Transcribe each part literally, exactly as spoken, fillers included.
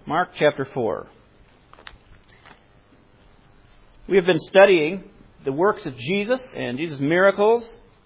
Mark chapter four. We have been studying the works of Jesus and Jesus' miracles.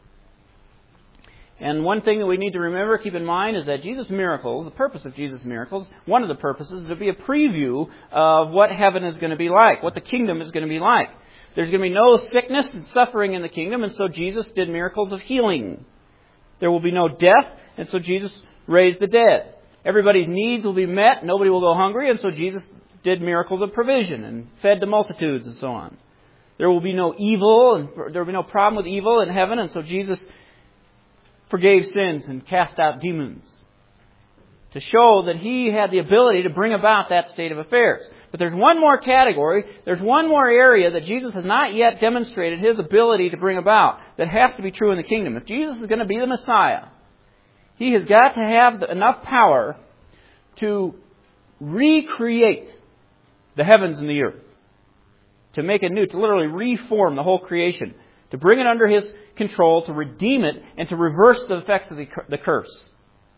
And one thing that we need to remember, keep in mind, is that Jesus' miracles, the purpose of Jesus' miracles, one of the purposes is to be a preview of what heaven is going to be like, what the kingdom is going to be like. There's going to be no sickness and suffering in the kingdom, and so Jesus did miracles of healing. There will be no death, and so Jesus raised the dead. Everybody's needs will be met, nobody will go hungry, and so Jesus did miracles of provision and fed the multitudes and so on. There will be no evil, and there will be no problem with evil in heaven, and so Jesus forgave sins and cast out demons to show that He had the ability to bring about that state of affairs. But there's one more category, there's one more area that Jesus has not yet demonstrated His ability to bring about that has to be true in the kingdom. If Jesus is going to be the Messiah, He has got to have enough power to recreate the heavens and the earth, to make it new, to literally reform the whole creation, to bring it under His control, to redeem it, and to reverse the effects of the curse.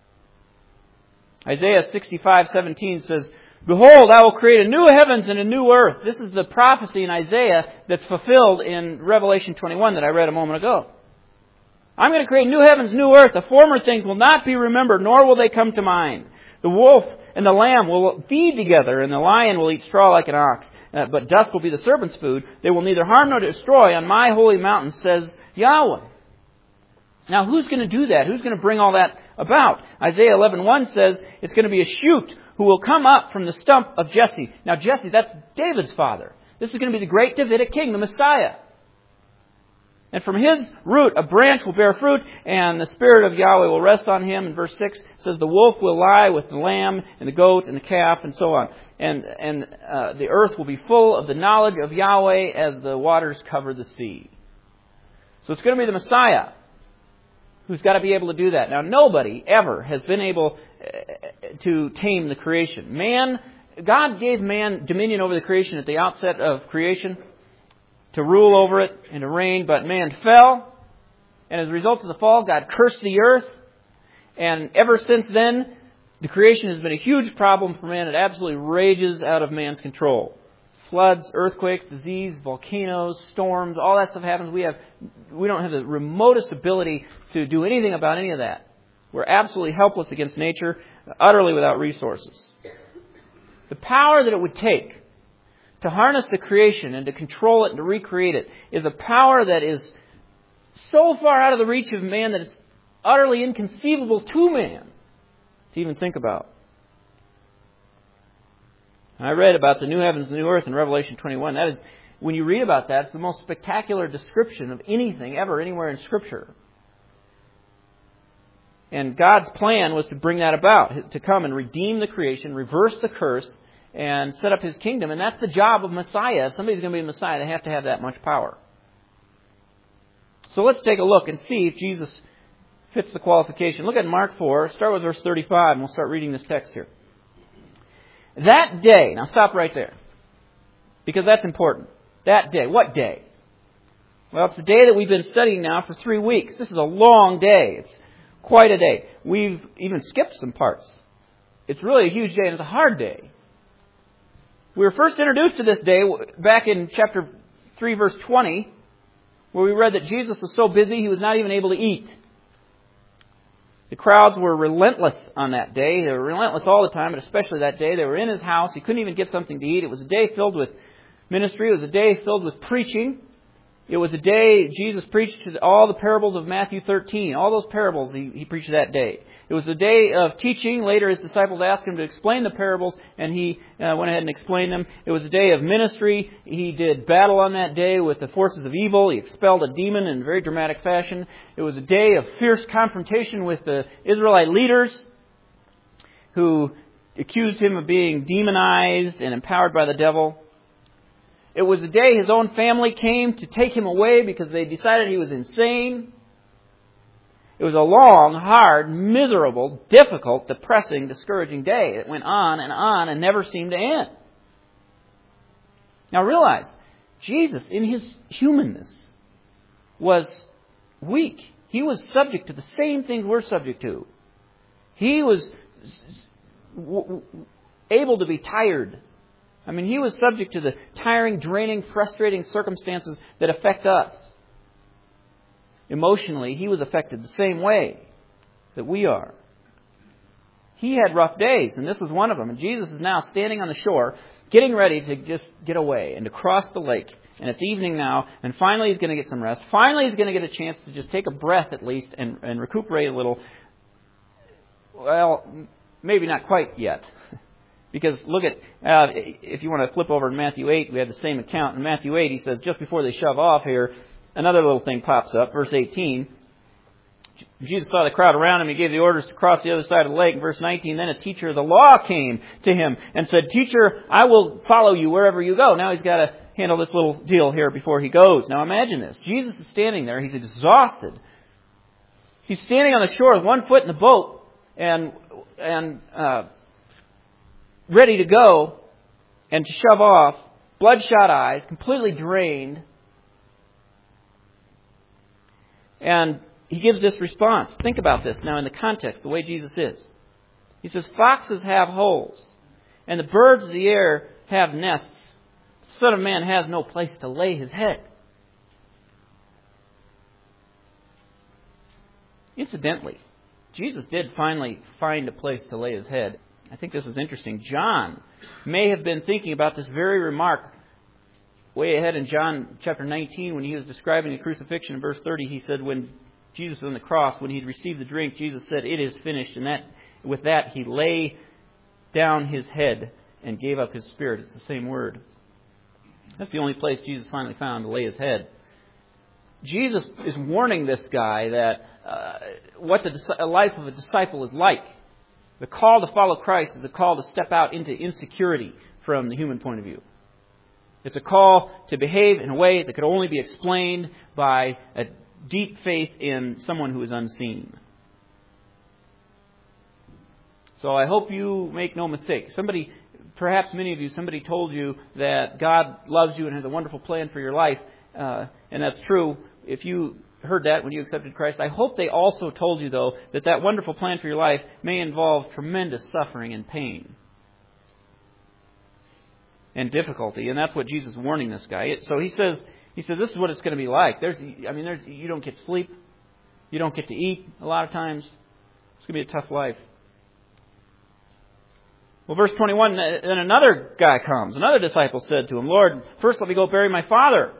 Isaiah sixty-five seventeen says, "Behold, I will create a new heavens and a new earth." This is the prophecy in Isaiah that's fulfilled in Revelation twenty-one that I read a moment ago. I'm going to create new heavens, new earth. The former things will not be remembered, nor will they come to mind. The wolf and the lamb will feed together, and the lion will eat straw like an ox. Uh, but dust will be the serpent's food. They will neither harm nor destroy on my holy mountain, says Yahweh. Now, who's going to do that? Who's going to bring all that about? Isaiah eleven one says it's going to be a shoot who will come up from the stump of Jesse. Now, Jesse, that's David's father. This is going to be the great Davidic king, the Messiah. And from his root, a branch will bear fruit, and the Spirit of Yahweh will rest on him. In verse six, it says, the wolf will lie with the lamb and the goat and the calf and so on. And, and uh, the earth will be full of the knowledge of Yahweh as the waters cover the sea. So it's going to be the Messiah who's got to be able to do that. Now, nobody ever has been able to tame the creation. Man, God gave man dominion over the creation at the outset of creation, to rule over it and to reign, but man fell, and as a result of the fall, God cursed the earth, and ever since then, the creation has been a huge problem for man. It absolutely rages out of man's control. Floods, earthquakes, disease, volcanoes, storms, all that stuff happens. We have, we don't have the remotest ability to do anything about any of that. We're absolutely helpless against nature, utterly without resources. The power that it would take to harness the creation and to control it and to recreate it is a power that is so far out of the reach of man that it's utterly inconceivable to man to even think about. I read about the new heavens and new earth in Revelation twenty-one. That is, when you read about that, it's the most spectacular description of anything ever anywhere in Scripture. And God's plan was to bring that about, to come and redeem the creation, reverse the curse, and set up His kingdom. And that's the job of Messiah. If somebody's going to be a Messiah, they have to have that much power. So let's take a look and see if Jesus fits the qualification. Look at Mark four. Start with verse thirty-five, and we'll start reading this text here. That day. Now stop right there, because that's important. That day. What day? Well, it's the day that we've been studying now for three weeks. This is a long day. It's quite a day. We've even skipped some parts. It's really a huge day, and it's a hard day. We were first introduced to this day back in chapter three, verse twenty, where we read that Jesus was so busy he was not even able to eat. The crowds were relentless on that day. They were relentless all the time, but especially that day. They were in His house. He couldn't even get something to eat. It was a day filled with ministry. It was a day filled with preaching. It was a day Jesus preached to all the parables of Matthew thirteen. All those parables he, he preached that day. It was a day of teaching. Later His disciples asked Him to explain the parables, and He uh, went ahead and explained them. It was a day of ministry. He did battle on that day with the forces of evil. He expelled a demon in very dramatic fashion. It was a day of fierce confrontation with the Israelite leaders who accused Him of being demonized and empowered by the devil. It was a day His own family came to take Him away because they decided He was insane. It was a long, hard, miserable, difficult, depressing, discouraging day. It went on and on and never seemed to end. Now realize, Jesus, in His humanness, was weak. He was subject to the same things we're subject to. He was able to be tired. I mean, He was subject to the tiring, draining, frustrating circumstances that affect us. Emotionally, He was affected the same way that we are. He had rough days, and this was one of them. And Jesus is now standing on the shore, getting ready to just get away and to cross the lake. And it's evening now, and finally He's going to get some rest. Finally He's going to get a chance to just take a breath at least and, and recuperate a little. Well, maybe not quite yet. Because look at, uh, if you want to flip over to Matthew eight, we have the same account. In Matthew eight, He says, just before they shove off here, another little thing pops up, verse eighteen. Jesus saw the crowd around Him. He gave the orders to cross the other side of the lake. In verse nineteen, then a teacher of the law came to Him and said, Teacher, I will follow you wherever you go. Now He's got to handle this little deal here before He goes. Now imagine this. Jesus is standing there. He's exhausted. He's standing on the shore with one foot in the boat and and uh, ready to go and to shove off. Bloodshot eyes, completely drained. And He gives this response. Think about this now in the context, the way Jesus is. He says, foxes have holes, and the birds of the air have nests. The Son of Man has no place to lay His head. Incidentally, Jesus did finally find a place to lay His head. I think this is interesting. John may have been thinking about this very remark way ahead in John chapter nineteen when he was describing the crucifixion. In verse thirty, he said when Jesus was on the cross, when He'd received the drink, Jesus said, it is finished. And that, with that, He lay down His head and gave up His spirit. It's the same word. That's the only place Jesus finally found to lay His head. Jesus is warning this guy that uh, what the life of a disciple is like. The call to follow Christ is a call to step out into insecurity from the human point of view. It's a call to behave in a way that could only be explained by a deep faith in someone who is unseen. So I hope you make no mistake. Somebody, perhaps many of you, somebody told you that God loves you and has a wonderful plan for your life. Uh, and that's true. If you heard that when you accepted Christ, I hope they also told you, though, that that wonderful plan for your life may involve tremendous suffering and pain and difficulty. And that's what Jesus is warning this guy. So he says, he says, this is what it's going to be like. There's, I mean, there's, you don't get sleep. You don't get to eat a lot of times. It's going to be a tough life. Well, verse twenty-one, then another guy comes. Another disciple said to Him, Lord, first let me go bury my father.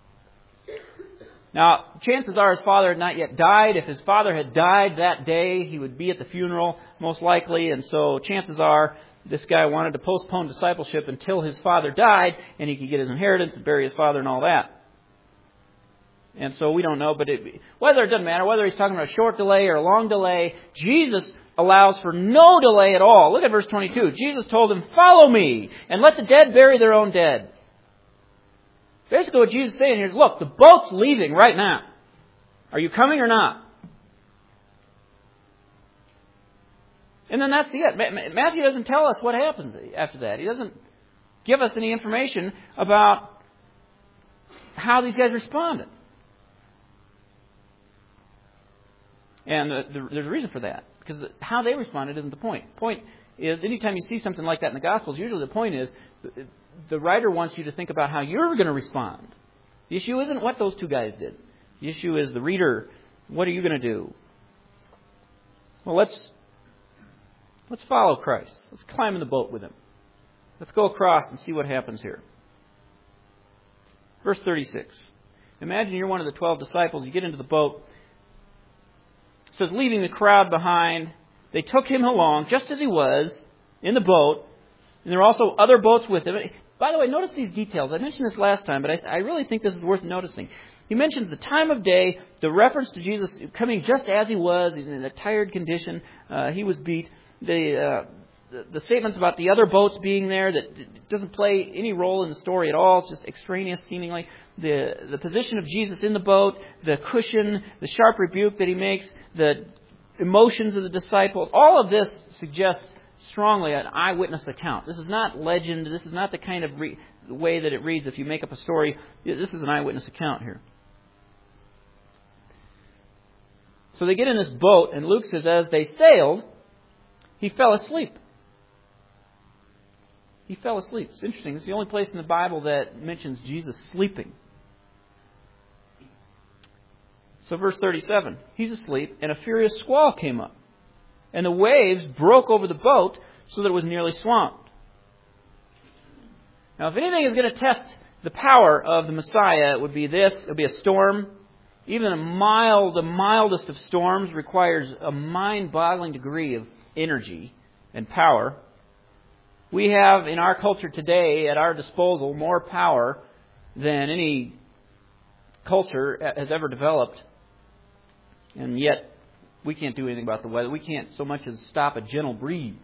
Now, chances are his father had not yet died. If his father had died that day, he would be at the funeral, most likely. And so chances are this guy wanted to postpone discipleship until his father died and he could get his inheritance and bury his father and all that. And so we don't know, but it, whether it doesn't matter, whether he's talking about a short delay or a long delay, Jesus allows for no delay at all. Look at verse twenty-two. Jesus told him, follow me and let the dead bury their own dead. Basically what Jesus is saying here is, look, the boat's leaving right now. Are you coming or not? And then that's the it. Matthew doesn't tell us what happens after that. He doesn't give us any information about how these guys responded. And the, the, there's a reason for that. Because the, how they responded isn't the point. The point is, anytime you see something like that in the Gospels, usually the point is, the, the writer wants you to think about how you're going to respond. The issue isn't what those two guys did. The issue is the reader, what are you going to do? Well, let's let's follow Christ. Let's climb in the boat with Him. Let's go across and see what happens here. Verse thirty-six. Imagine you're one of the twelve disciples. You get into the boat. It says, leaving the crowd behind, they took Him along just as He was in the boat. And there were also other boats with Him. By the way, notice these details. I mentioned this last time, but I, I really think this is worth noticing. He mentions the time of day, the reference to Jesus coming just as He was, He's in a tired condition. Uh, he was beat. The, uh, the the statements about the other boats being there that doesn't play any role in the story at all. It's just extraneous, seemingly. The the position of Jesus in the boat, the cushion, the sharp rebuke that He makes, the emotions of the disciples. All of this suggests strongly an eyewitness account. This is not legend. This is not the kind of re- the way that it reads if you make up a story. This is an eyewitness account here. So they get in this boat, and Luke says as they sailed, He fell asleep. He fell asleep. It's interesting. It's the only place in the Bible that mentions Jesus sleeping. So verse thirty-seven, he's asleep, and a furious squall came up. And the waves broke over the boat so that it was nearly swamped. Now, if anything is going to test the power of the Messiah, it would be this. It would be a storm. Even a mild, the mildest of storms requires a mind-boggling degree of energy and power. We have, in our culture today, at our disposal, more power than any culture has ever developed. And yet, we can't do anything about the weather. We can't so much as stop a gentle breeze.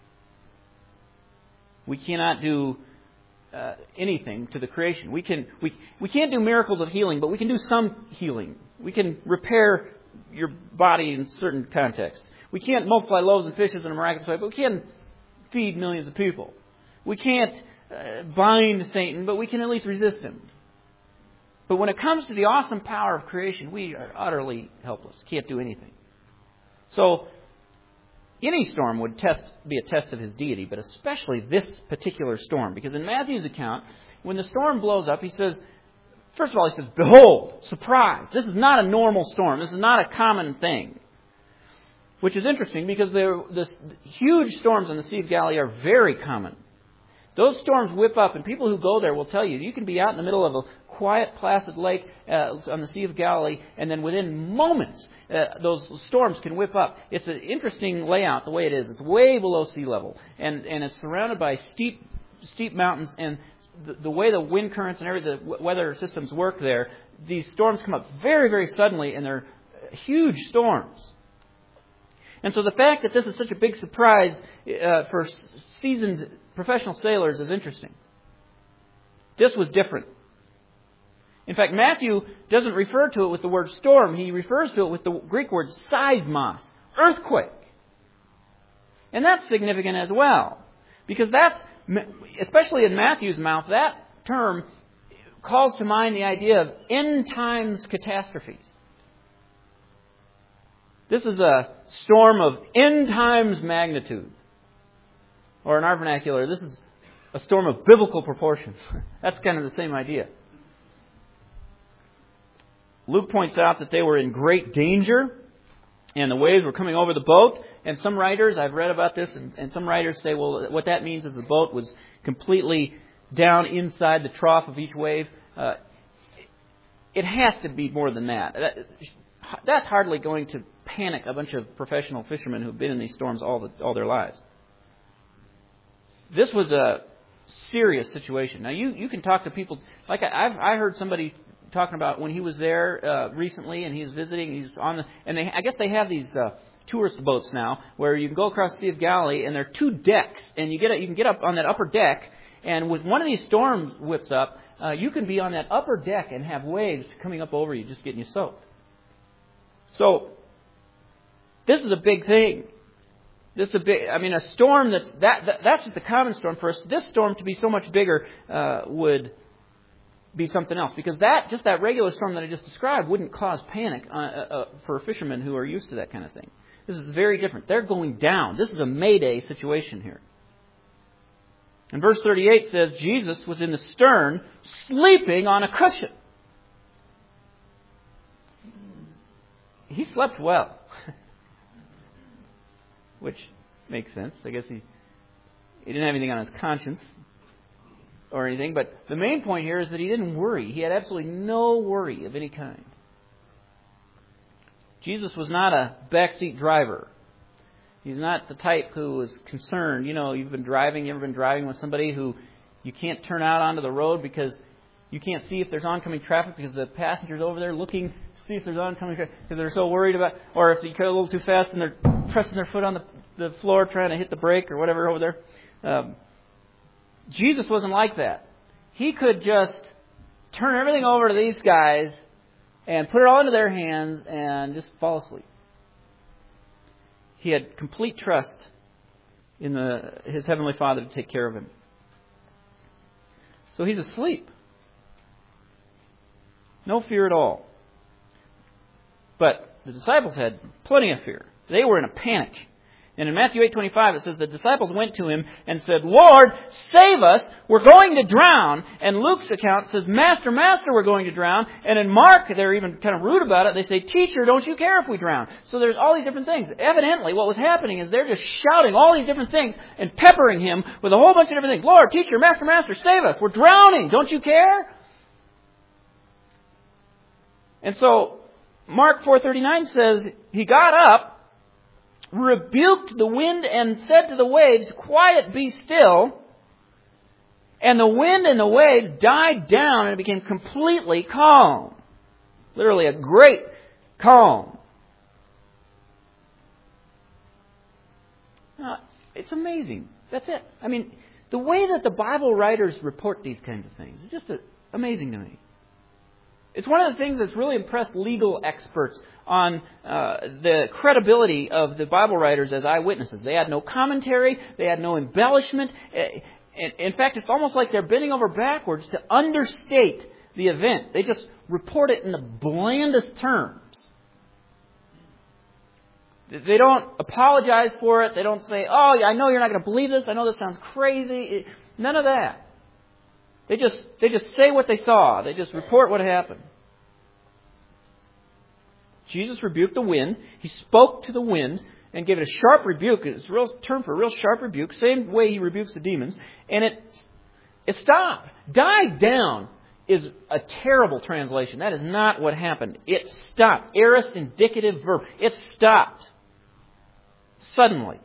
We cannot do uh, anything to the creation. We can we we can't do miracles of healing, but we can do some healing. We can repair your body in certain contexts. We can't multiply loaves and fishes in a miraculous way, but we can feed millions of people. We can't uh, bind Satan, but we can at least resist him. But when it comes to the awesome power of creation, we are utterly helpless. Can't do anything. So, any storm would test, be a test of his deity, but especially this particular storm. Because in Matthew's account, when the storm blows up, he says, first of all, he says, behold, surprise. This is not a normal storm. This is not a common thing. Which is interesting because the, the huge storms on the Sea of Galilee are very common. Those storms whip up, and people who go there will tell you, you can be out in the middle of a quiet, placid lake uh, on the Sea of Galilee, and then within moments, uh, those storms can whip up. It's an interesting layout, the way it is. It's way below sea level, and, and it's surrounded by steep steep mountains, and the, the way the wind currents and every the weather systems work there, these storms come up very, very suddenly, and they're huge storms. And so the fact that this is such a big surprise uh, for seasoned professional sailors is interesting. This was different. In fact, Matthew doesn't refer to it with the word storm. He refers to it with the Greek word seismos, earthquake. And that's significant as well. Because that's, especially in Matthew's mouth, that term calls to mind the idea of end times catastrophes. This is a storm of end times magnitude. Or in our vernacular, this is a storm of biblical proportions. That's kind of the same idea. Luke points out that they were in great danger, and the waves were coming over the boat. And some writers, I've read about this, and, and some writers say, well, what that means is the boat was completely down inside the trough of each wave. Uh, it has to be more than that. that. That's hardly going to panic a bunch of professional fishermen who've been in these storms all the, all their lives. This was a serious situation. Now, you, you can talk to people, like I, I've I heard somebody talking about when he was there uh, recently, and he was visiting. He's on the, and they, I guess they have these uh, tourist boats now where you can go across the Sea of Galilee, and there are two decks, and you get a, you can get up on that upper deck, and with one of these storms whips up, uh, you can be on that upper deck and have waves coming up over you, just getting you soaked. So this is a big thing. This is a big. I mean, a storm that's that, that that's just a common storm for us. This storm to be so much bigger uh, would be something else, because that just that regular storm that I just described wouldn't cause panic uh, uh, for fishermen who are used to that kind of thing. This is very different. They're going down. This is a mayday situation here. And verse thirty-eight says Jesus was in the stern, sleeping on a cushion. He slept well. Which makes sense. I guess he, he didn't have anything on his conscience or anything. But the main point here is that he didn't worry. He had absolutely no worry of any kind. Jesus was not a backseat driver. He's not the type who is concerned. You know, you've been driving, you ever been driving with somebody who you can't turn out onto the road because you can't see if there's oncoming traffic because the passenger's over there looking see if there's oncoming traffic because they're so worried about, or if you go a little too fast and they're pressing their foot on the, the floor trying to hit the brake or whatever over there. Um, Jesus wasn't like that. He could just turn everything over to these guys and put it all into their hands and just fall asleep. He had complete trust in the, his Heavenly Father to take care of him. So he's asleep. No fear at all. But the disciples had plenty of fear. They were in a panic. And in Matthew eight twenty-five it says the disciples went to him and said, Lord, save us, we're going to drown. And Luke's account says, Master, Master, we're going to drown. And in Mark, they're even kind of rude about it. They say, Teacher, don't you care if we drown? So there's all these different things. Evidently, what was happening is they're just shouting all these different things and peppering him with a whole bunch of different things. Lord, Teacher, Master, Master, save us, we're drowning, don't you care? And so Mark four thirty-nine says, He got up, rebuked the wind and said to the waves, Quiet, be still. And the wind and the waves died down and it became completely calm. Literally a great calm. Now, it's amazing. That's it. I mean, the way that the Bible writers report these kinds of things is just amazing to me. It's one of the things that's really impressed legal experts on uh, the credibility of the Bible writers as eyewitnesses. They had no commentary. They had no embellishment. In fact, it's almost like they're bending over backwards to understate the event. They just report it in the blandest terms. They don't apologize for it. They don't say, oh, I know you're not going to believe this. I know this sounds crazy. None of that. They just they just say what they saw. They just report what happened. Jesus rebuked the wind. He spoke to the wind and gave it a sharp rebuke. It's a real term for a real sharp rebuke. Same way he rebukes the demons. And it it stopped. Died down is a terrible translation. That is not what happened. It stopped. Aorist indicative verb. It stopped. Suddenly.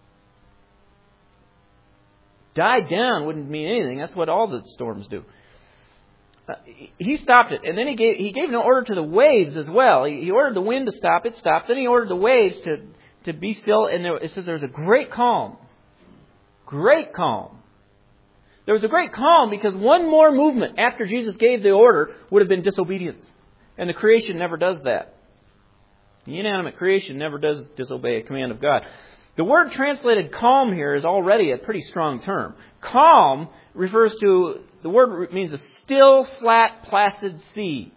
Died down wouldn't mean anything. That's what all the storms do. Uh, he stopped it. And then he gave he gave an order to the waves as well. He, he ordered the wind to stop. It stopped. Then he ordered the waves to, to be still. And there, it says there was a great calm. Great calm. There was a great calm because one more movement after Jesus gave the order would have been disobedience. And the creation never does that. The inanimate creation never does disobey a command of God. The word translated calm here is already a pretty strong term. Calm refers to, the word means a still, flat, placid sea.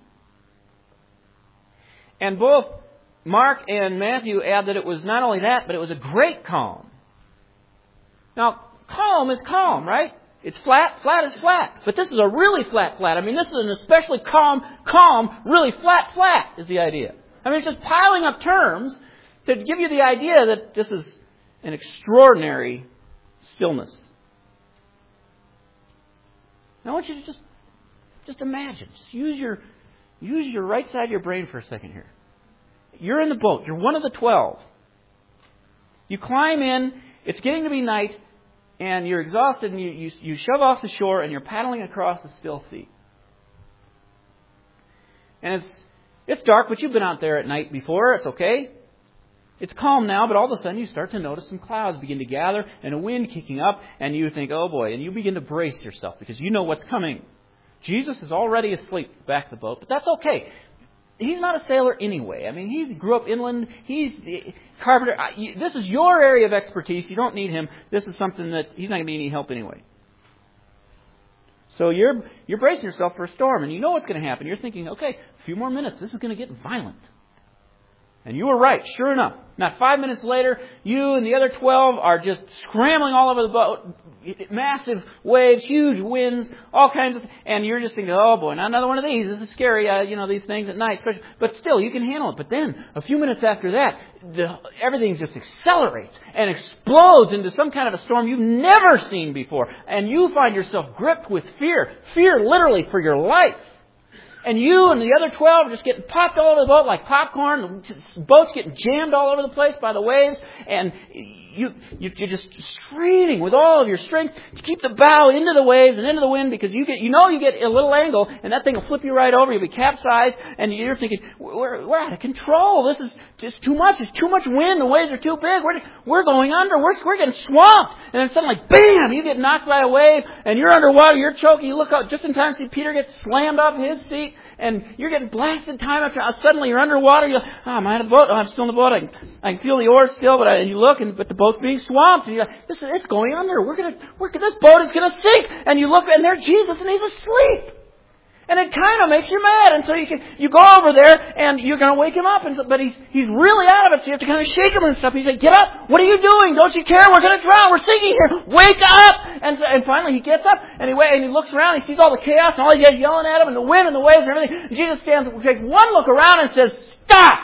And both Mark and Matthew add that it was not only that, but it was a great calm. Now, calm is calm, right? It's flat, flat is flat. But this is a really flat, flat. I mean, this is an especially calm, calm, really flat, flat is the idea. I mean, it's just piling up terms to give you the idea that this is an extraordinary stillness. Now I want you to just, just imagine. Just use your, use your right side of your brain for a second here. You're in the boat. You're one of the twelve. You climb in. It's getting to be night. And you're exhausted. And you, you, you shove off the shore. And you're paddling across a still sea. And it's, it's dark. But you've been out there at night before. It's okay. It's calm now, but all of a sudden you start to notice some clouds begin to gather and a wind kicking up, and you think, oh boy, and you begin to brace yourself because you know what's coming. Jesus is already asleep back of the boat, but that's okay. He's not a sailor anyway. I mean, he grew up inland. He's carpenter. This is your area of expertise. You don't need him. This is something that he's not going to be any help anyway. So you're you're bracing yourself for a storm, and you know what's going to happen. You're thinking, okay, a few more minutes. This is going to get violent. And you were right, sure enough. Not five minutes later, you and the other twelve are just scrambling all over the boat. Massive waves, huge winds, all kinds of... And you're just thinking, oh boy, not another one of these. This is scary, uh, you know, these things at night. Especially. But still, you can handle it. But then, a few minutes after that, the, everything just accelerates and explodes into some kind of a storm you've never seen before. And you find yourself gripped with fear. Fear literally for your life. And you and the other twelve are just getting popped all over the boat like popcorn. The boat's getting jammed all over the place by the waves. And you, you, you're just straining with all of your strength to keep the bow into the waves and into the wind because you get, you know you get a little angle and that thing will flip you right over. You'll be capsized and you're thinking, we're, we're out of control. This is just too much. It's too much wind. The waves are too big. We're, we're going under. We're, we're getting swamped. And then suddenly, bam, you get knocked by a wave and you're underwater. You're choking. You look out just in time to see Peter get slammed off his seat. And you're getting blasted time after time. Suddenly you're underwater. You're like, oh, am I in the boat? Oh, I'm still in the boat. I can, I can feel the oars still, but I, and you look, and but the boat's being swamped. And you're like, this is, it's going under. We're gonna, we're, this boat is gonna sink. And you look, and there's Jesus, and he's asleep. And it kind of makes you mad. And so you can, you go over there and you're going to wake him up. And so, but he's, he's really out of it. So you have to kind of shake him and stuff. You say, get up. What are you doing? Don't you care? We're going to drown. We're sinking here. Wake up. And so, and finally he gets up and he, and he looks around. He sees all the chaos and all these guys yelling at him and the wind and the waves and everything. And Jesus stands, takes one look around and says, stop.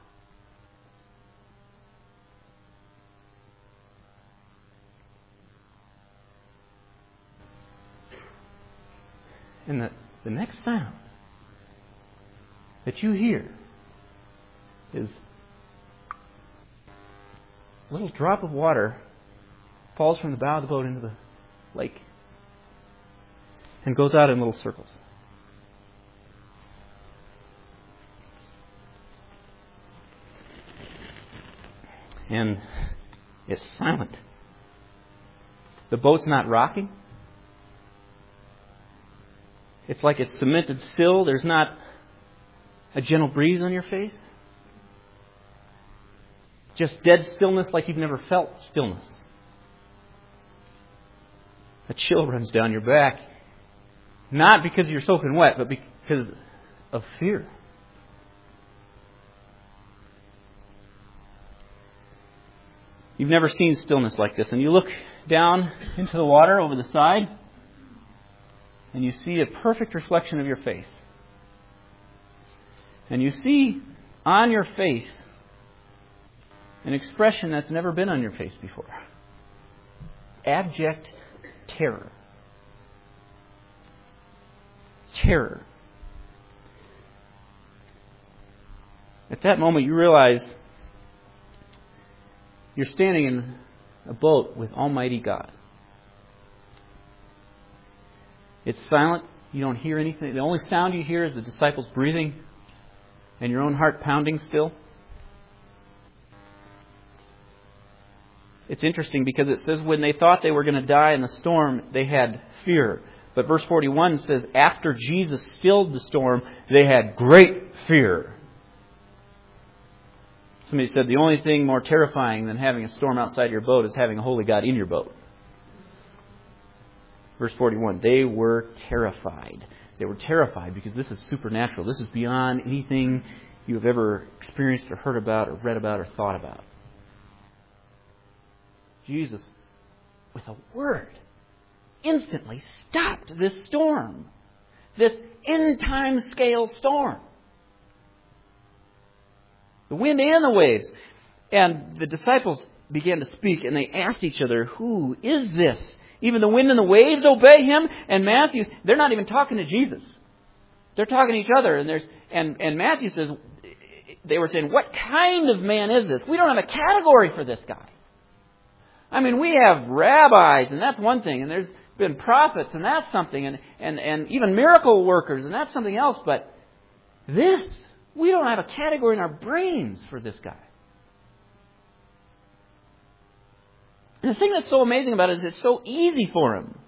And the, the next sound that you hear is a little drop of water falls from the bow of the boat into the lake and goes out in little circles. And it's silent. The boat's not rocking. It's like it's cemented still. There's not a gentle breeze on your face. Just dead stillness like you've never felt stillness. A chill runs down your back. Not because you're soaking wet, but because of fear. You've never seen stillness like this. And you look down into the water over the side, and you see a perfect reflection of your face. And you see on your face an expression that's never been on your face before. Abject terror. Terror. At that moment you realize you're standing in a boat with Almighty God. It's silent. You don't hear anything. The only sound you hear is the disciples breathing and your own heart pounding still. It's interesting because it says when they thought they were going to die in the storm, they had fear. But verse forty-one says after Jesus stilled the storm, they had great fear. Somebody said the only thing more terrifying than having a storm outside your boat is having a holy God in your boat. Verse forty-one, they were terrified. They were terrified because this is supernatural. This is beyond anything you have ever experienced or heard about or read about or thought about. Jesus, with a word, instantly stopped this storm. This end-time scale storm. The wind and the waves. And the disciples began to speak and they asked each other, who is this? Even the wind and the waves obey him. And Matthew, they're not even talking to Jesus. They're talking to each other. And there's and, and Matthew says, they were saying, what kind of man is this? We don't have a category for this guy. I mean, we have rabbis, and that's one thing. And there's been prophets, and that's something. And, and, and even miracle workers, and that's something else. But this, we don't have a category in our brains for this guy. And the thing that's so amazing about it is it's so easy for him.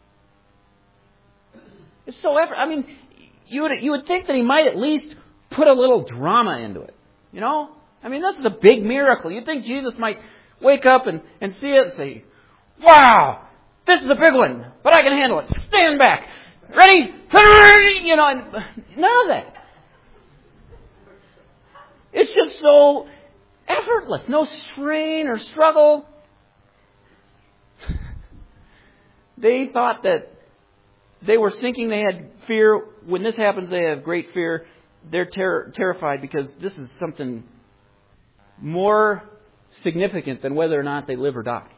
It's so effort. I mean, you would you would think that he might at least put a little drama into it. You know? I mean, this is a big miracle. You'd think Jesus might wake up and, and see it and say, wow, this is a big one, but I can handle it. Stand back. Ready? You know, and none of that. It's just so effortless. No strain or struggle. They thought that they were sinking. They had fear. When this happens, they have great fear. They're ter- terrified because this is something more significant than whether or not they live or die.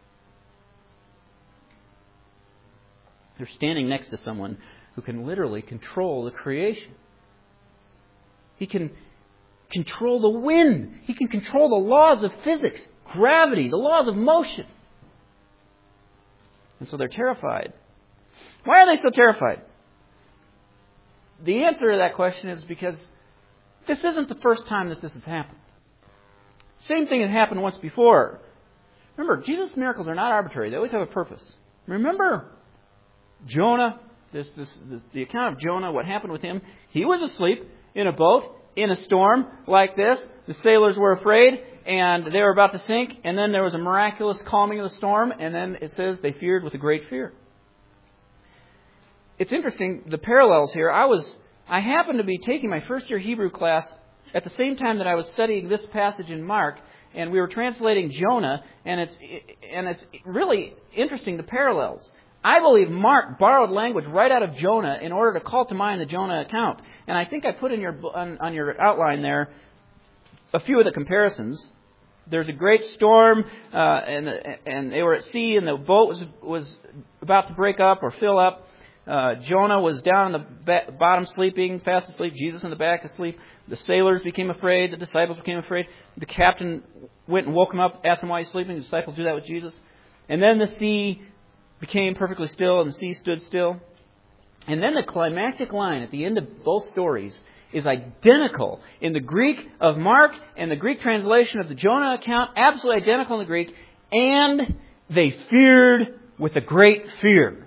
They're standing next to someone who can literally control the creation. He can control the wind. He can control the laws of physics, gravity, the laws of motion. And so they're terrified. Why are they so terrified? The answer to that question is because this isn't the first time that this has happened. Same thing had happened once before. Remember, Jesus' miracles are not arbitrary. They always have a purpose. Remember Jonah, this, this, this, the account of Jonah, what happened with him. He was asleep in a boat, in a storm like this. The sailors were afraid and they were about to sink. And then there was a miraculous calming of the storm. And then it says they feared with a great fear. it's interesting, the parallels here. I was, I happened to be taking my first year Hebrew class at the same time that I was studying this passage in Mark, and we were translating Jonah, and it's, and it's really interesting, the parallels. I believe Mark borrowed language right out of Jonah in order to call to mind the Jonah account. And I think I put in your on, on your outline there a few of the comparisons. There's a great storm, uh, and and they were at sea, and the boat was was about to break up or fill up. Uh, Jonah was down on the ba- bottom sleeping, fast asleep. Jesus in the back asleep. The sailors became afraid. The disciples became afraid. The captain went and woke him up, asked him why he's sleeping. The disciples do that with Jesus. And then the sea became perfectly still, and the sea stood still. And then the climactic line at the end of both stories is identical in the Greek of Mark and the Greek translation of the Jonah account, absolutely identical in the Greek. And they feared with a great fear.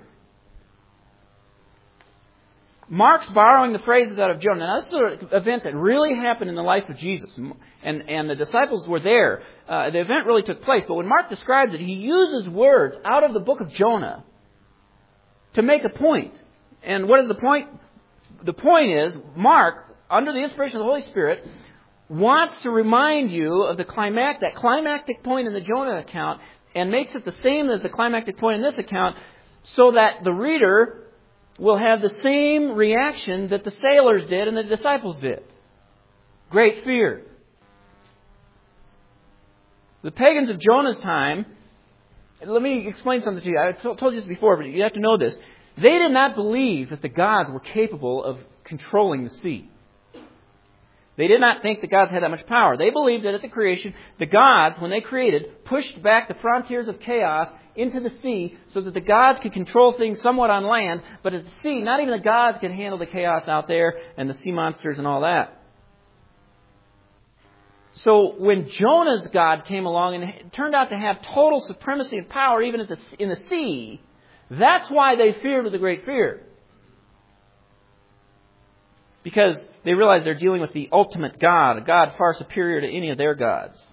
Mark's borrowing the phrases out of Jonah. Now, this is an event that really happened in the life of Jesus, and, and the disciples were there. Uh, the event really took place, but when Mark describes it, he uses words out of the book of Jonah to make a point. And what is the point? The point is, Mark, under the inspiration of the Holy Spirit, wants to remind you of the climax, that climactic point in the Jonah account, and makes it the same as the climactic point in this account, so that the reader will have the same reaction that the sailors did and the disciples did. Great fear. The pagans of Jonah's time, let me explain something to you. I told you this before, but you have to know this. They did not believe that the gods were capable of controlling the sea. They did not think the gods had that much power. They believed that at the creation, the gods, when they created, pushed back the frontiers of chaos into the sea so that the gods could control things somewhat on land, but at the sea, not even the gods could handle the chaos out there and the sea monsters and all that. So when Jonah's God came along and it turned out to have total supremacy and power even at the, in the sea, that's why they feared with a great fear. Because they realized they're dealing with the ultimate God, a God far superior to any of their gods.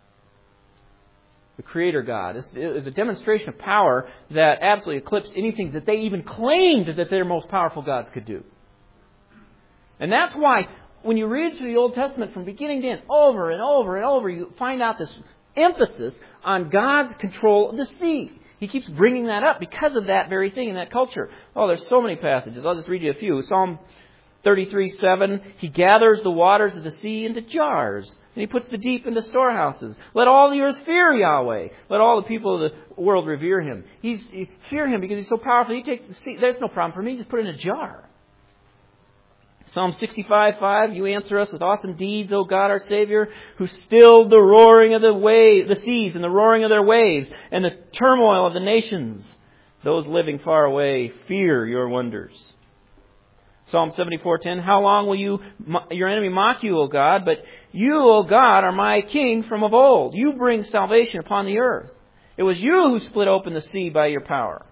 The Creator God. It is a demonstration of power that absolutely eclipsed anything that they even claimed that their most powerful gods could do. And that's why when you read through the Old Testament from beginning to end, over and over and over, you find out this emphasis on God's control of the sea. He keeps bringing that up because of that very thing in that culture. Oh, there's so many passages. I'll just read you a few. Psalm thirty-three seven, He gathers the waters of the sea into jars, and He puts the deep into storehouses. Let all the earth fear Yahweh. Let all the people of the world revere Him. He's he, fear Him because He's so powerful. He takes the sea. There's no problem for me. Just put it in a jar. Psalm sixty-five five, You answer us with awesome deeds, O God, our Savior, who stilled the roaring of the wave, the seas and the roaring of their waves and the turmoil of the nations. Those living far away fear Your wonders. Psalm seventy-four ten, How long will you your enemy mock you, O God? But You, O God, are my King from of old. You bring salvation upon the earth. It was You who split open the sea by Your power.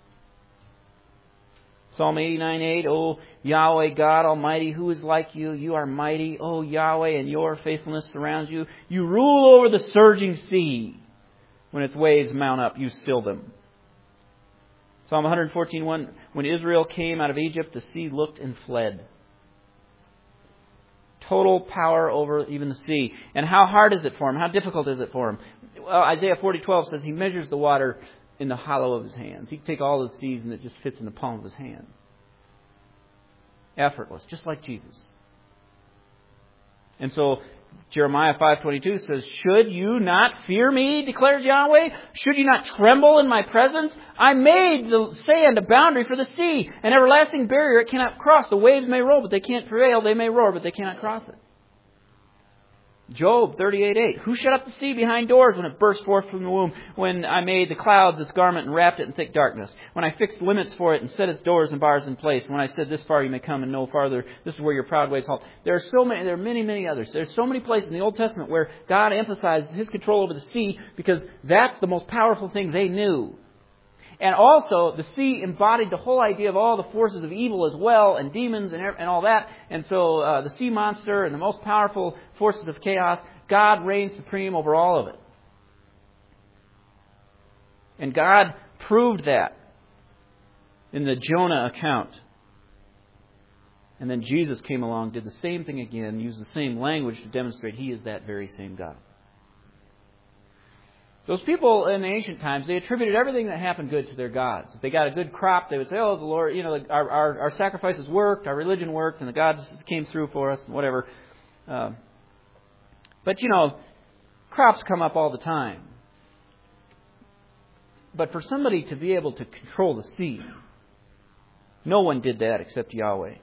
Psalm eighty-nine eight, O Yahweh God Almighty, who is like You? You are mighty, O Yahweh, and Your faithfulness surrounds You. You rule over the surging sea. When its waves mount up, You still them. Psalm one fourteen one, When Israel came out of Egypt, the sea looked and fled. Total power over even the sea. And how hard is it for Him? How difficult is it for Him? Well, Isaiah forty twelve says He measures the water in the hollow of His hands. He can take all the seas and it just fits in the palm of His hand. Effortless, just like Jesus. And so Jeremiah five twenty-two says, Should you not fear Me, declares Yahweh? Should you not tremble in My presence? I made the sand a boundary for the sea, an everlasting barrier it cannot cross. The waves may roll, but they can't prevail. They may roar, but they cannot cross it. Job thirty-eight eight, Who shut up the sea behind doors when it burst forth from the womb? When I made the clouds its garment and wrapped it in thick darkness? When I fixed limits for it and set its doors and bars in place? When I said, This far you may come and no farther. This is where your proud ways halt. There are so many, there are many, many others. There's so many places in the Old Testament where God emphasizes His control over the sea because that's the most powerful thing they knew. And also, the sea embodied the whole idea of all the forces of evil as well, and demons and, and all that. And so uh, the sea monster and the most powerful forces of chaos, God reigns supreme over all of it. And God proved that. in the Jonah account. And then Jesus came along, did the same thing again, used the same language to demonstrate He is that very same God. Those people in the ancient times, they attributed everything that happened good to their gods. If they got a good crop, they would say, oh, the Lord, you know, our, our, our sacrifices worked, our religion worked, and the gods came through for us, and whatever. Uh, but, you know, crops come up all the time. But for somebody to be able to control the sea, no one did that except Yahweh.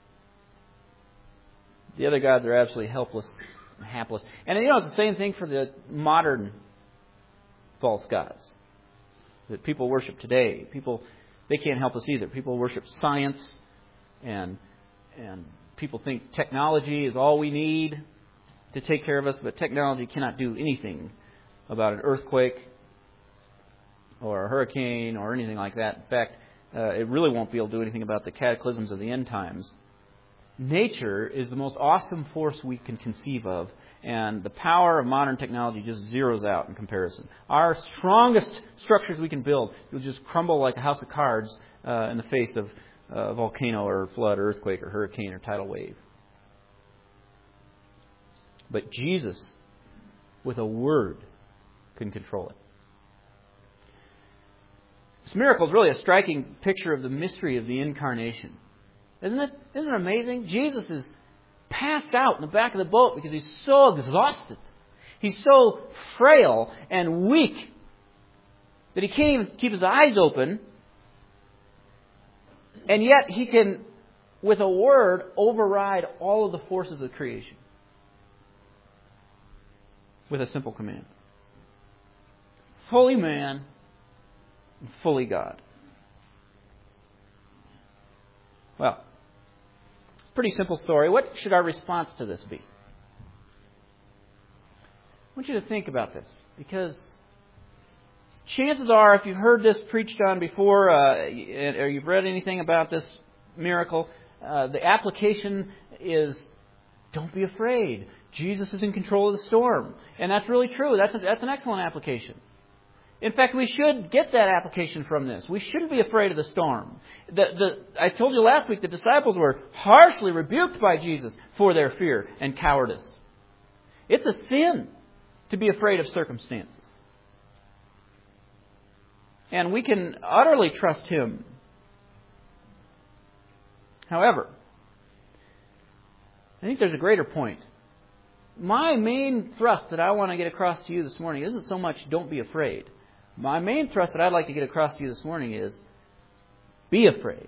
The other gods are absolutely helpless and hapless. And, you know, it's the same thing for the modern false gods that people worship today. People, they can't help us either. People worship science, and and people think technology is all we need to take care of us, but technology cannot do anything about an earthquake or a hurricane or anything like that. In fact, uh, it really won't be able to do anything about the cataclysms of the end times. Nature is the most awesome force we can conceive of, and the power of modern technology just zeroes out in comparison. Our strongest structures we can build will just crumble like a house of cards uh, in the face of a volcano or flood or earthquake or hurricane or tidal wave. But Jesus, with a word, can control it. This miracle is really a striking picture of the mystery of the incarnation. Isn't it? Isn't it amazing? Jesus is passed out in the back of the boat because He's so exhausted. He's so frail and weak that He can't even keep His eyes open. And yet He can, with a word, override all of the forces of creation. With a simple command. Fully man and fully God. Well, pretty simple story. What should our response to this be? I want you to think about this, because chances are, if you've heard this preached on before, uh, or you've read anything about this miracle, uh, the application is, don't be afraid. Jesus is in control of the storm. And that's really true. That's, a, that's an excellent application. In fact, we should get that application from this. We shouldn't be afraid of the storm. The, the, I told you last week the disciples were harshly rebuked by Jesus for their fear and cowardice. It's a sin to be afraid of circumstances. And we can utterly trust Him. However, I think there's a greater point. My main thrust that I want to get across to you this morning isn't so much don't be afraid. My main thrust that I'd like to get across to you this morning is be afraid.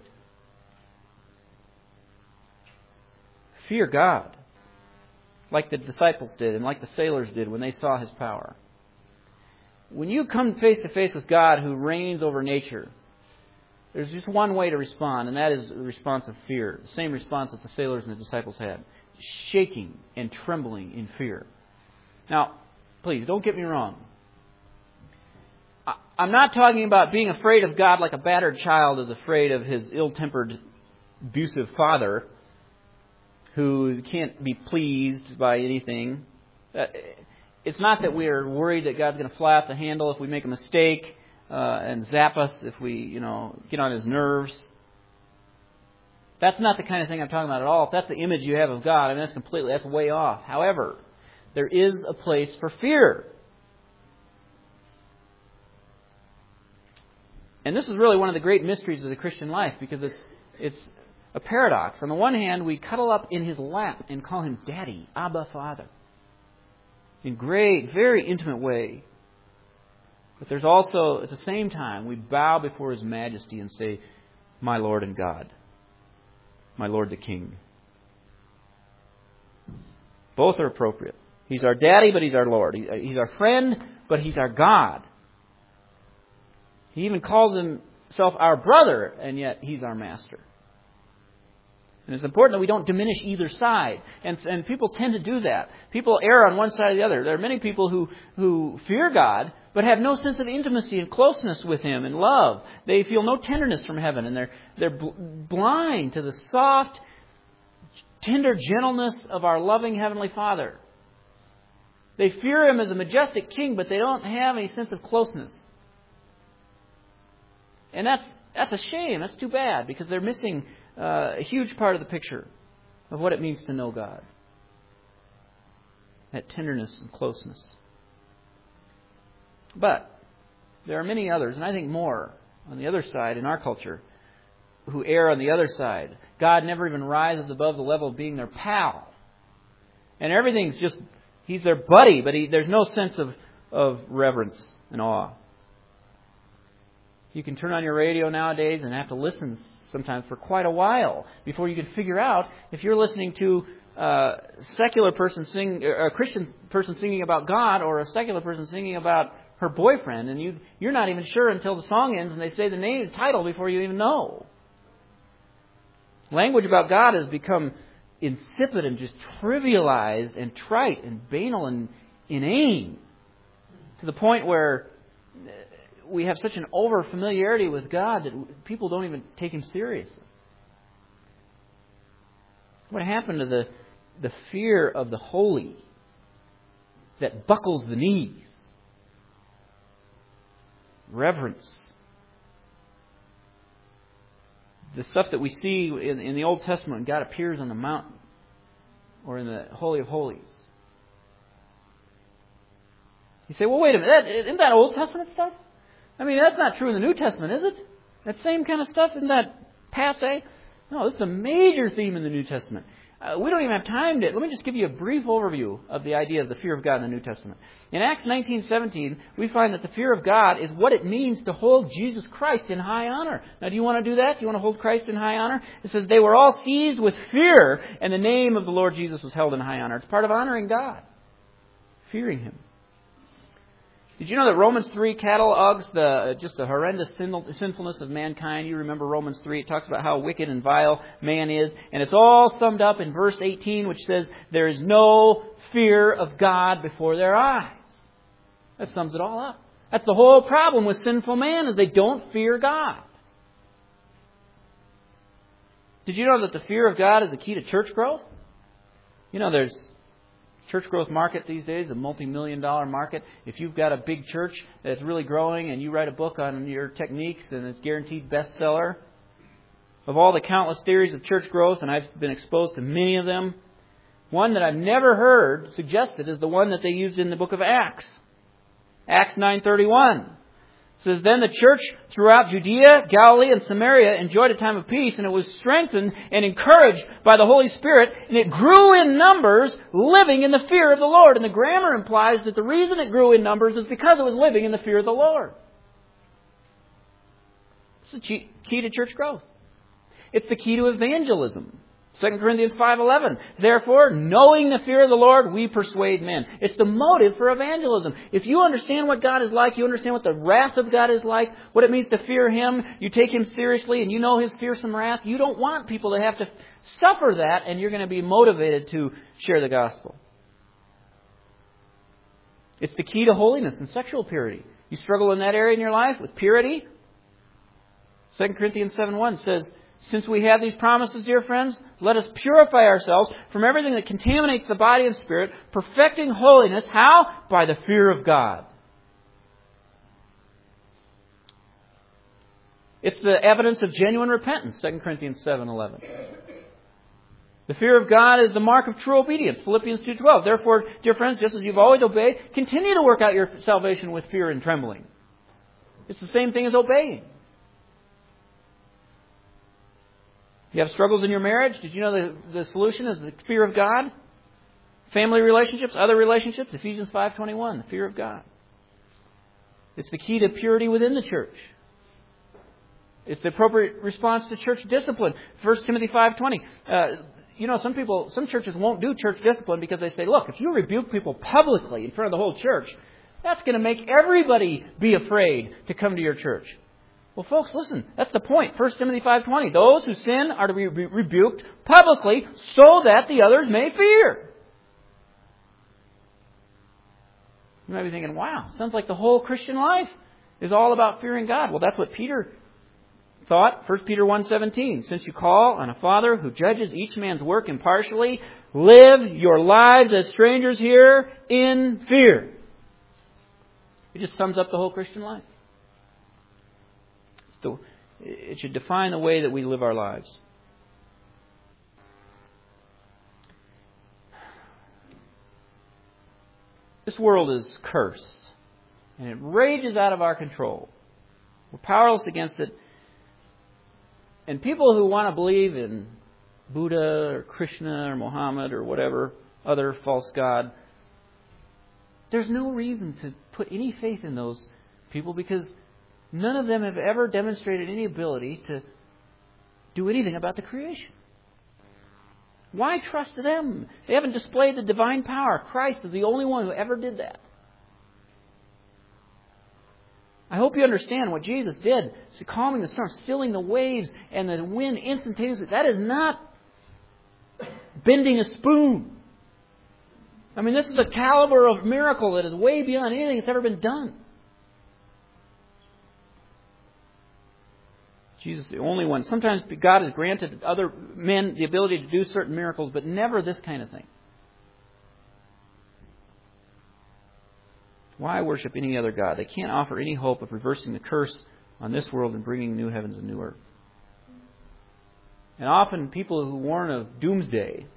Fear God, like the disciples did and like the sailors did when they saw His power. When you come face to face with God who reigns over nature, there's just one way to respond, and that is the response of fear. The same response that the sailors and the disciples had. Shaking and trembling in fear. Now, please, don't get me wrong. I'm not talking about being afraid of God like a battered child is afraid of his ill-tempered, abusive father who can't be pleased by anything. It's not that we're worried that God's going to fly off the handle if we make a mistake uh, and zap us if we, you know, get on His nerves. That's not the kind of thing I'm talking about at all. If that's the image you have of God, I mean, that's completely, that's way off. However, there is a place for fear. And this is really one of the great mysteries of the Christian life, because it's it's a paradox. On the one hand, we cuddle up in His lap and call Him Daddy, Abba, Father, in great, very intimate way. But there's also, at the same time, we bow before His majesty and say, my Lord and God, my Lord the King. Both are appropriate. He's our daddy, but He's our Lord. He's our friend, but He's our God. He even calls Himself our brother, and yet He's our master. And it's important that we don't diminish either side. And, and people tend to do that. People err on one side or the other. There are many people who, who fear God, but have no sense of intimacy and closeness with Him and love. They feel no tenderness from heaven, and they're, they're bl- blind to the soft, tender gentleness of our loving Heavenly Father. They fear Him as a majestic King, but they don't have any sense of closeness. And that's That's a shame. That's too bad, because they're missing uh, a huge part of the picture of what it means to know God. That tenderness and closeness. But there are many others, and I think more on the other side in our culture, who err on the other side. God never even rises above the level of being their pal. And everything's just, He's their buddy, but he, there's no sense of, of reverence and awe. You can turn on your radio nowadays and have to listen sometimes for quite a while before you can figure out if you're listening to a secular person sing, or a Christian person singing about God, or a secular person singing about her boyfriend, and you, you're not even sure until the song ends and they say the name, the title before you even know. Language about God has become insipid and just trivialized and trite and banal and inane, to the point where we have such an over familiarity with God that people don't even take Him seriously. What happened to the, the fear of the holy that buckles the knees? Reverence. The stuff that we see in, in the Old Testament when God appears on the mountain or in the Holy of Holies. You say, well, wait a minute, that, isn't that Old Testament stuff? I mean, that's not true in the New Testament, is it? That same kind of stuff, isn't that passé? No, this is a major theme in the New Testament. Uh, we don't even have time to... Let me just give you a brief overview of the idea of the fear of God in the New Testament. In Acts nineteen seventeen, we find that the fear of God is what it means to hold Jesus Christ in high honor. Now, do you want to do that? Do you want to hold Christ in high honor? It says, they were all seized with fear, and the name of the Lord Jesus was held in high honor. It's part of honoring God. Fearing Him. Did you know that Romans three catalogs the just the horrendous sinfulness of mankind? You remember Romans three. It talks about how wicked and vile man is. And it's all summed up in verse eighteen, which says, there is no fear of God before their eyes. That sums it all up. That's the whole problem with sinful man, is they don't fear God. Did you know that the fear of God is the key to church growth? You know, there's church growth market these days, a multi-million dollar market. If you've got a big church that's really growing and you write a book on your techniques, then it's guaranteed bestseller. Of all the countless theories of church growth, and I've been exposed to many of them, one that I've never heard suggested is the one that they used in the book of Acts. Acts nine thirty-one. It says, then the church throughout Judea, Galilee, and Samaria enjoyed a time of peace, and it was strengthened and encouraged by the Holy Spirit, and it grew in numbers, living in the fear of the Lord. And the grammar implies that the reason it grew in numbers is because it was living in the fear of the Lord. It's the key to church growth. It's the key to evangelism. Second Corinthians five eleven. Therefore, knowing the fear of the Lord, we persuade men. It's the motive for evangelism. If you understand what God is like, you understand what the wrath of God is like, what it means to fear Him, you take Him seriously, and you know His fearsome wrath, you don't want people to have to suffer that, and you're going to be motivated to share the gospel. It's the key to holiness and sexual purity. You struggle in that area in your life with purity? Second Corinthians seven one says, since we have these promises, dear friends, let us purify ourselves from everything that contaminates the body and spirit, perfecting holiness. How? By the fear of God. It's the evidence of genuine repentance, Second Corinthians seven eleven. The fear of God is the mark of true obedience, Philippians two twelve. Therefore, dear friends, just as you've always obeyed, continue to work out your salvation with fear and trembling. It's the same thing as obeying. You have struggles in your marriage? Did you know the, the solution is the fear of God? Family relationships, other relationships, Ephesians five twenty-one, the fear of God. It's the key to purity within the church. It's the appropriate response to church discipline. First Timothy five twenty. Uh, you know, some people, some churches won't do church discipline because they say, look, if you rebuke people publicly in front of the whole church, that's going to make everybody be afraid to come to your church. Well, folks, listen, that's the point. First Timothy five twenty. Those who sin are to be rebuked publicly so that the others may fear. You might be thinking, wow, sounds like the whole Christian life is all about fearing God. Well, that's what Peter thought. First Peter one seventeen. Since you call on a Father who judges each man's work impartially, live your lives as strangers here in fear. It just sums up the whole Christian life. It should define the way that we live our lives. This world is cursed, and it rages out of our control. We're powerless against it. And people who want to believe in Buddha or Krishna or Muhammad or whatever other false god, there's no reason to put any faith in those people because none of them have ever demonstrated any ability to do anything about the creation. Why trust them? They haven't displayed the divine power. Christ is the only one who ever did that. I hope you understand what Jesus did. Calming the storm, stilling the waves and the wind instantaneously. That is not bending a spoon. I mean, this is a caliber of miracle that is way beyond anything that's ever been done. Jesus is the only one. Sometimes God has granted other men the ability to do certain miracles, but never this kind of thing. Why worship any other god? They can't offer any hope of reversing the curse on this world and bringing new heavens and new earth. And often people who warn of doomsday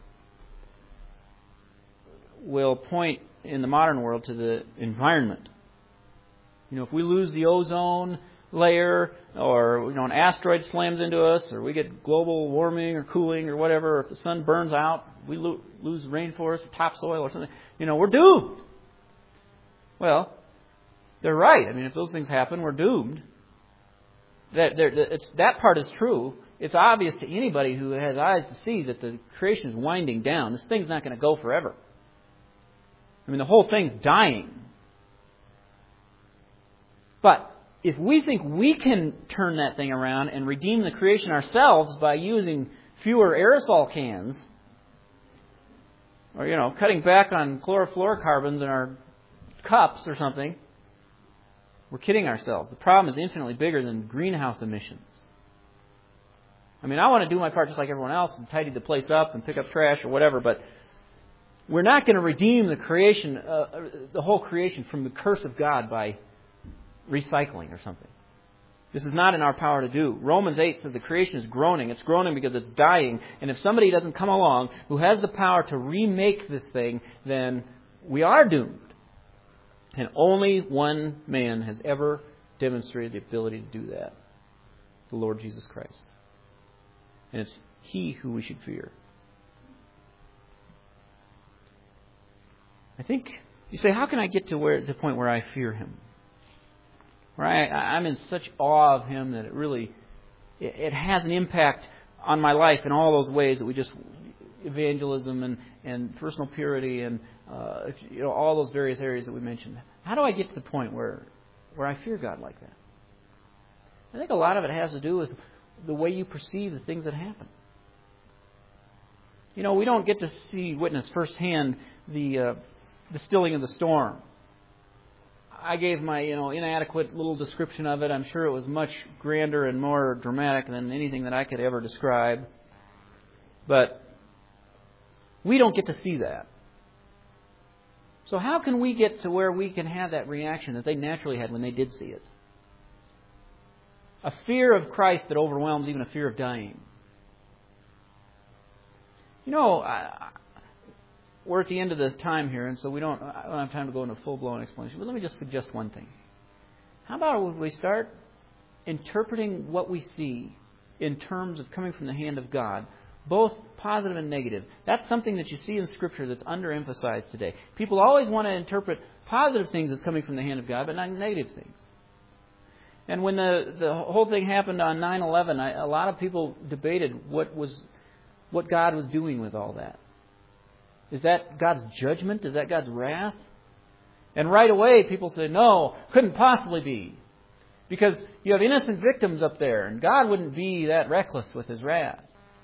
will point in the modern world to the environment. You know, if we lose the ozone layer, or you know, an asteroid slams into us, or we get global warming or cooling or whatever, or if the sun burns out, we lo- lose rainforest or topsoil or something, you know, we're doomed. Well, they're right. I mean, if those things happen, we're doomed. That, it's, that part is true. It's obvious to anybody who has eyes to see that the creation is winding down. This thing's not going to go forever. I mean, the whole thing's dying. But if we think we can turn that thing around and redeem the creation ourselves by using fewer aerosol cans, or, you know, cutting back on chlorofluorocarbons in our cups or something, we're kidding ourselves. The problem is infinitely bigger than greenhouse emissions. I mean, I want to do my part just like everyone else and tidy the place up and pick up trash or whatever, but we're not going to redeem the creation, uh, the whole creation from the curse of God by recycling or something. This is not in our power to do. Romans eight says the creation is groaning. It's groaning because it's dying. And if somebody doesn't come along who has the power to remake this thing, then we are doomed. And only one man has ever demonstrated the ability to do that. The Lord Jesus Christ. And it's He who we should fear. I think, you say, how can I get to where the point where I fear Him? Where I, I'm in such awe of Him that it really, it, it has an impact on my life in all those ways that we just, evangelism and, and personal purity and uh, you know, all those various areas that we mentioned. How do I get to the point where, where I fear God like that? I think a lot of it has to do with the way you perceive the things that happen. You know, we don't get to see, witness firsthand the uh, the stilling of the storm. I gave my, you know, inadequate little description of it. I'm sure it was much grander and more dramatic than anything that I could ever describe. But we don't get to see that. So how can we get to where we can have that reaction that they naturally had when they did see it? A fear of Christ that overwhelms even a fear of dying. You know, I, we're at the end of the time here, and so we don't, I don't have time to go into a full-blown explanation. But let me just suggest one thing. How about we start interpreting what we see in terms of coming from the hand of God, both positive and negative? That's something that you see in Scripture that's underemphasized today. People always want to interpret positive things as coming from the hand of God, but not negative things. And when the, the whole thing happened on nine eleven, I, a lot of people debated what was what God was doing with all that. Is that God's judgment? Is that God's wrath? And right away people say, no, couldn't possibly be. Because you have innocent victims up there, and God wouldn't be that reckless with His wrath.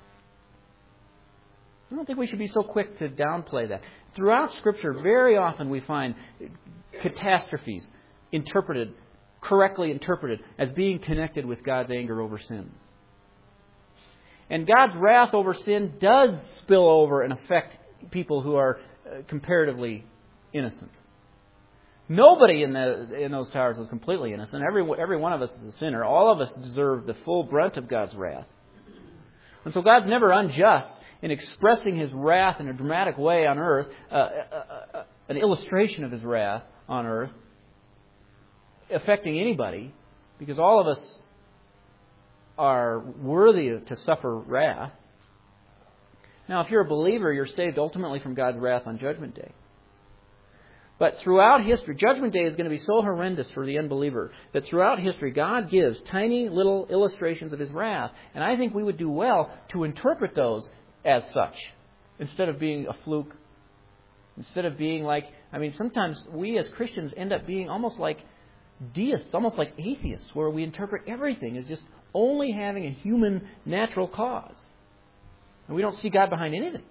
I don't think we should be so quick to downplay that. Throughout Scripture, very often we find catastrophes interpreted, correctly interpreted, as being connected with God's anger over sin. And God's wrath over sin does spill over and affect people who are comparatively innocent. Nobody in the in those towers was completely innocent. Every every one of us is a sinner. All of us deserve the full brunt of God's wrath. And so God's never unjust in expressing His wrath in a dramatic way on earth, uh, uh, uh, an illustration of His wrath on earth, affecting anybody, because all of us are worthy to suffer wrath. Now, if you're a believer, you're saved ultimately from God's wrath on Judgment Day. But throughout history, Judgment Day is going to be so horrendous for the unbeliever that throughout history, God gives tiny little illustrations of His wrath. And I think we would do well to interpret those as such, instead of being a fluke, instead of being like, I mean, sometimes we as Christians end up being almost like deists, almost like atheists, where we interpret everything as just only having a human natural cause. And we don't see God behind anything.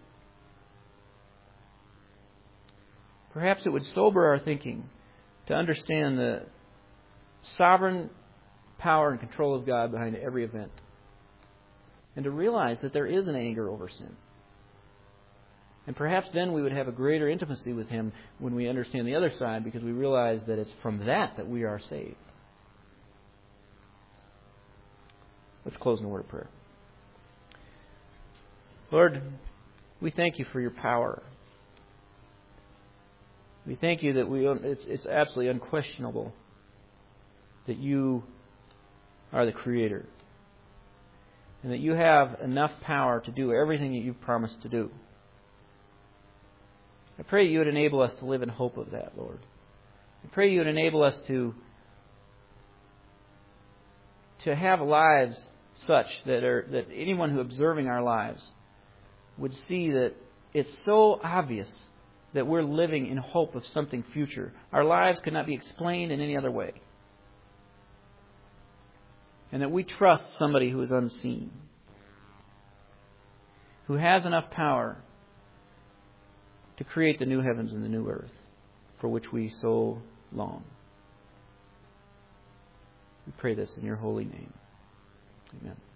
Perhaps it would sober our thinking to understand the sovereign power and control of God behind every event. And to realize that there is an anger over sin. And perhaps then we would have a greater intimacy with Him when we understand the other side, because we realize that it's from that that we are saved. Let's close in a word of prayer. Lord, we thank You for Your power. We thank You that we it's, it's absolutely unquestionable that You are the Creator, and that You have enough power to do everything that You've promised to do. I pray You would enable us to live in hope of that, Lord. I pray You would enable us to, to have lives such that are that anyone who observing our lives would see that it's so obvious that we're living in hope of something future. Our lives could not be explained in any other way. And that we trust somebody who is unseen, who has enough power to create the new heavens and the new earth for which we so long. We pray this in Your holy name. Amen.